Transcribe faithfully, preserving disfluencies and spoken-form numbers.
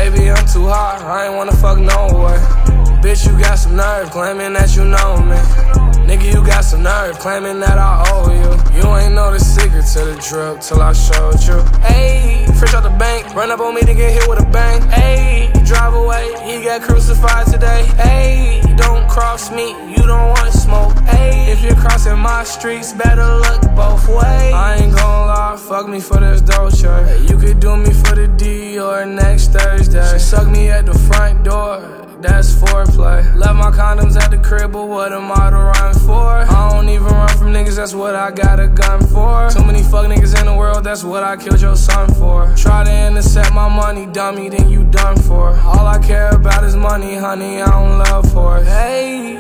Baby, I'm too hot, I ain't wanna fuck no way. Bitch, you got some nerve, claiming that you know me. Nigga, you got some nerve, claiming that I owe you. You ain't know the secret to the drip till I showed you. Ayy, fresh out the bank, run up on me to get hit with a bang. Ayy, drive away, he got crucified today. Ayy, don't cross me, you don't want smoke. Ayy, if you're crossing my streets, better look both ways. I ain't gon' lie, fuck me for this Dolce. You could do me for the D or next Thursday. She suck me at the front door, that's foreplay. Left my condoms at the crib, but what am I to run for? I don't even run from niggas, that's what I got a gun for. Too many fuck niggas in the world, that's what I killed your son for. Try to intercept my money, dummy, then you done for. All I care about is money, honey, I don't love for it. Hey.